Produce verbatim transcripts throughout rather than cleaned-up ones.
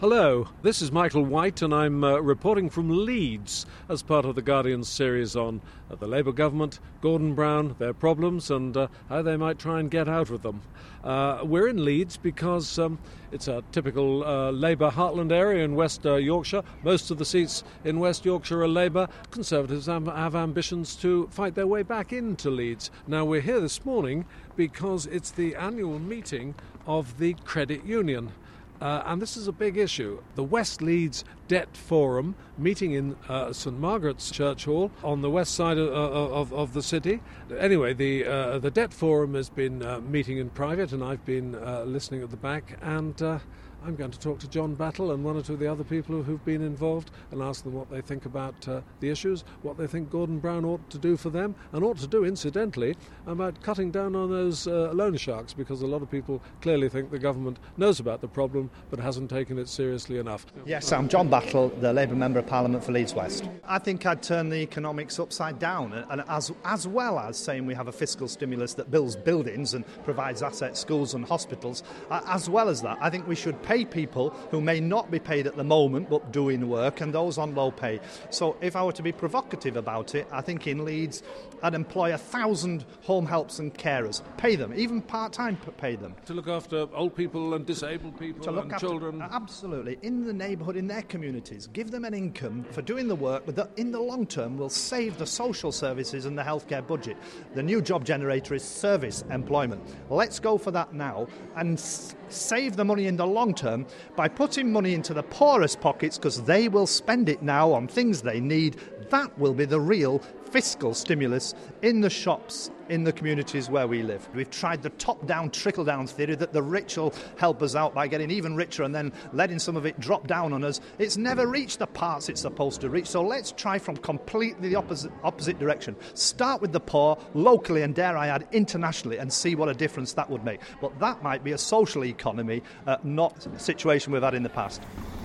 Hello, this is Michael White and I'm uh, reporting from Leeds as part of the Guardian series on uh, the Labour government, Gordon Brown, their problems and uh, how they might try and get out of them. Uh, we're in Leeds because um, it's a typical uh, Labour heartland area in West uh, Yorkshire. Most of the seats in West Yorkshire are Labour. Conservatives have, have ambitions to fight their way back into Leeds. Now we're here this morning because it's the annual meeting of the Credit Union. Uh, and this is a big issue. The West Leeds Debt Forum, meeting in uh, St Margaret's Church Hall on the west side of, of, of the city. Anyway, the uh, the Debt Forum has been uh, meeting in private, and I've been uh, listening at the back. And uh, I'm going to talk to John Battle and one or two of the other people who've been involved and ask them what they think about uh, the issues, what they think Gordon Brown ought to do for them, and ought to do, incidentally, about cutting down on those uh, loan sharks, because a lot of people clearly think the government knows about the problem but hasn't taken it seriously enough. Yes, I'm John Battle, the Labour Member of Parliament for Leeds West. I think I'd turn the economics upside down, and as, as well as saying we have a fiscal stimulus that builds buildings and provides assets, schools and hospitals, uh, as well as that, I think we should pay people who may not be paid at the moment but doing work, and those on low pay. So if I were to be provocative about it, I think in Leeds I'd employ a thousand home helps and carers. Pay them, even part-time pay them. To look after old people and disabled people to look and after, children. Absolutely. In the neighbourhood, in their communities. Give them an income for doing the work, but that in the long term will save the social services and the healthcare budget. The new job generator is service employment. Let's go for that now and s- save the money in the long term by putting money into the poorest pockets, because they will spend it now on things they need. That will be the real fiscal stimulus in the shops, in the communities where we live. We've tried the top-down, trickle-down theory that the rich will help us out by getting even richer and then letting some of it drop down on us. It's never reached the parts it's supposed to reach, so let's try from completely the opposite, opposite direction. Start with the poor, locally and, dare I add, internationally, and see what a difference that would make. But that might be a social economy, uh, not a situation we've had in the past.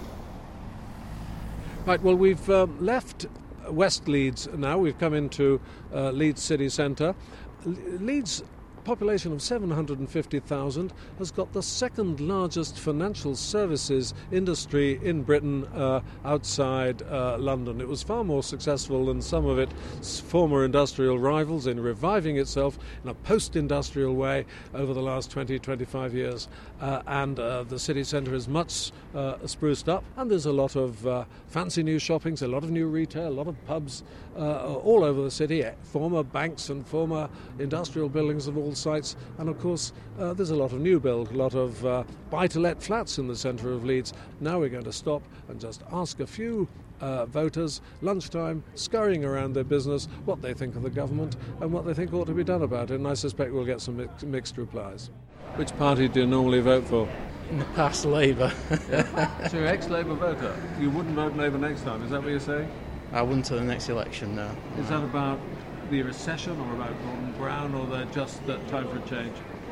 Right, well, we've um, left West Leeds now. We've come into uh, Leeds city centre. Le- Leeds, population of seven hundred fifty thousand, has got the second largest financial services industry in Britain uh, outside uh, London. It was far more successful than some of its former industrial rivals in reviving itself in a post-industrial way over the last twenty, twenty-five years. Uh, and uh, the city centre is much uh, spruced up, and there's a lot of uh, fancy new shoppings, a lot of new retail, a lot of pubs uh, all over the city, former banks and former industrial buildings of all sites, and of course uh, there's a lot of new build, a lot of uh, buy-to-let flats in the centre of Leeds. Now we're going to stop and just ask a few uh, voters, lunchtime, scurrying around their business, what they think of the government and what they think ought to be done about it, and I suspect we'll get some mix- mixed replies. Which party do you normally vote for? In the past, Labour. So you're ex-Labour voter. You wouldn't vote Labour next time, is that what you're saying? I wouldn't to the next election, no. Is that about the recession or about Gordon Brown, or they're just uh, time for a change?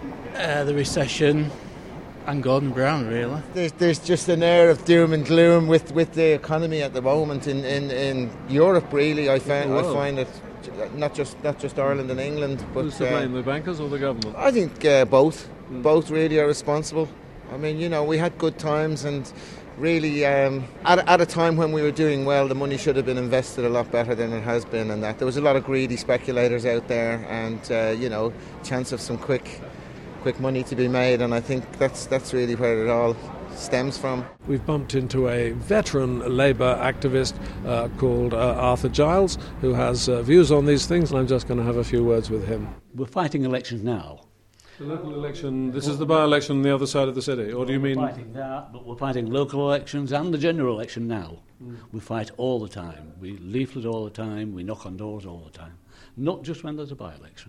Uh, the recession and Gordon Brown, really. There's, there's just an air of doom and gloom with, with the economy at the moment in, in, in Europe, really. I find, I find it, not just not just Ireland and England. But, who's to blame, uh, the bankers or the government? I think uh, both. Mm. Both really are responsible. I mean, you know, we had good times, and really um, at, at a time when we were doing well, the money should have been invested a lot better than it has been, and that there was a lot of greedy speculators out there, and uh, you know, chance of some quick quick money to be made, and I think that's that's really where it all stems from. We've bumped into a veteran Labour activist uh, called uh, Arthur Giles, who has uh, views on these things, and I'm just going to have a few words with him. We're fighting elections now. The local election, this is the by-election on the other side of the city, or do you mean... We're fighting that, but we're fighting local elections and the general election now. Mm. We fight all the time. We leaflet all the time, we knock on doors all the time. Not just when there's a by-election.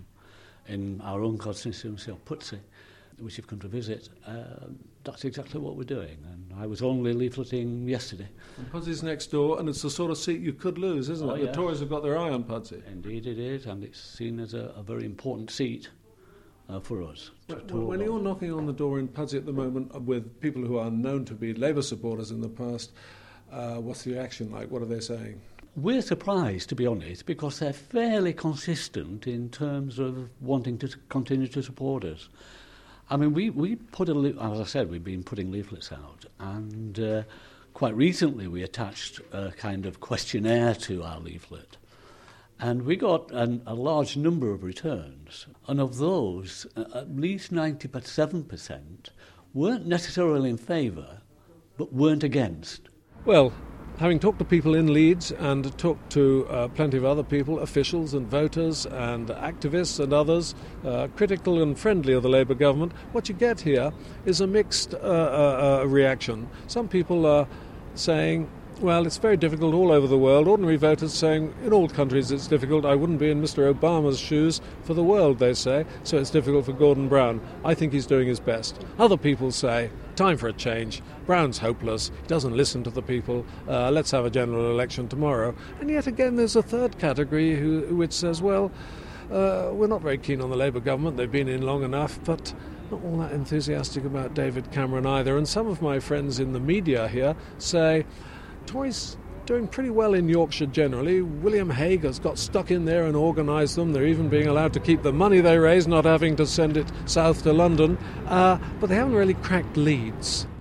In our own constituency of Pudsey, which you've come to visit, uh, that's exactly what we're doing. And I was only leafleting yesterday. And Pudsey's next door, and it's the sort of seat you could lose, isn't oh, it? Yeah. The Tories have got their eye on Pudsey. Indeed it is, and it's seen as a, a very important seat uh, for us. Well, to when you're knocking on the door in Pudsey at the moment with people who are known to be Labour supporters in the past, uh, what's the reaction like? What are they saying? We're surprised, to be honest, because they're fairly consistent in terms of wanting to continue to support us. I mean, we, we put a, le- as I said, we've been putting leaflets out, and uh, quite recently we attached a kind of questionnaire to our leaflet, and we got an, a large number of returns, and of those, uh, at least ninety-seven percent weren't necessarily in favour, but weren't against. Well, having talked to people in Leeds and talked to uh, plenty of other people, officials and voters and activists and others, uh, critical and friendly of the Labour government, what you get here is a mixed uh, uh, uh, reaction. Some people are saying, well, it's very difficult all over the world. Ordinary voters saying, in all countries it's difficult. I wouldn't be in Mister Obama's shoes for the world, they say, so it's difficult for Gordon Brown. I think he's doing his best. Other people say, time for a change. Brown's hopeless. He doesn't listen to the people. Uh, let's have a general election tomorrow. And yet again, there's a third category who, which says, well, uh, we're not very keen on the Labour government. They've been in long enough, but not all that enthusiastic about David Cameron either. And some of my friends in the media here say, Tories doing pretty well in Yorkshire generally. William Hague has got stuck in there and organised them. They're even being allowed to keep the money they raise, not having to send it south to London. Uh, but they haven't really cracked Leeds.